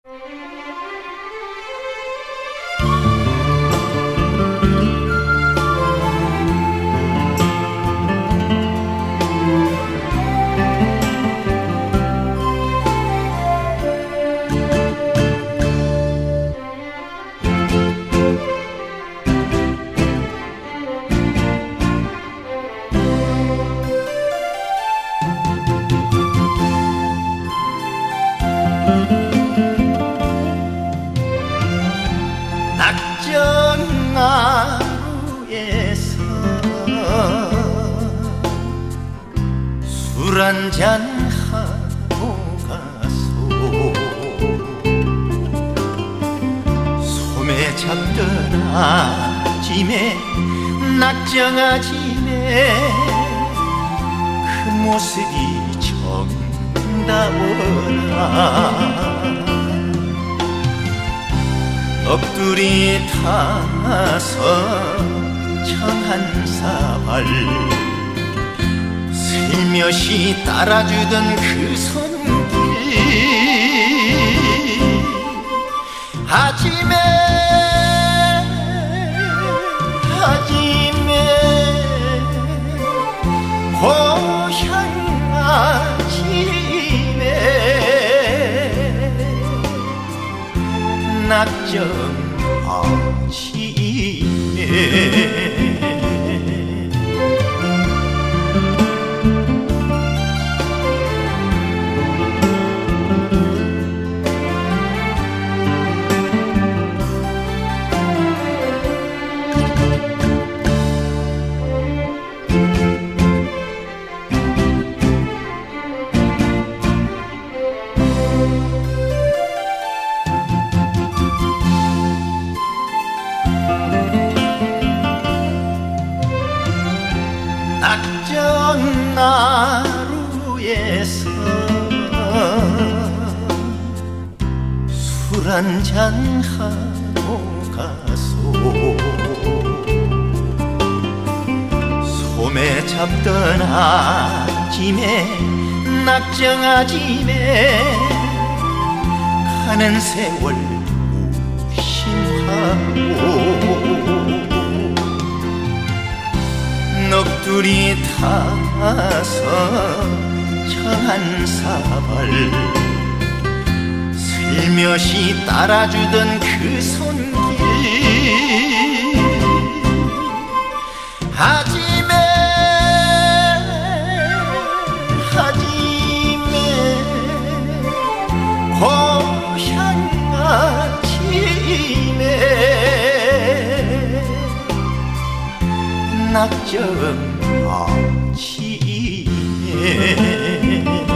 낙정하루에서 술 한잔 하고 가소 소매 잡던 아침에 낙정아침에 그 모습이 정다워라 넋두리 타서 청한사발 슬며시 따라주던 그 손길 아침에 고향 아침에 낙정 아침에 낙정나루에서 술 한잔 하고 가소 소매 잡던 아침에 낙정아침에 가는 세월 무심하고 넋두리 타서 청한사발 슬며시 따라주던 그 손길 아침에 고향 아침에 낙정 아침에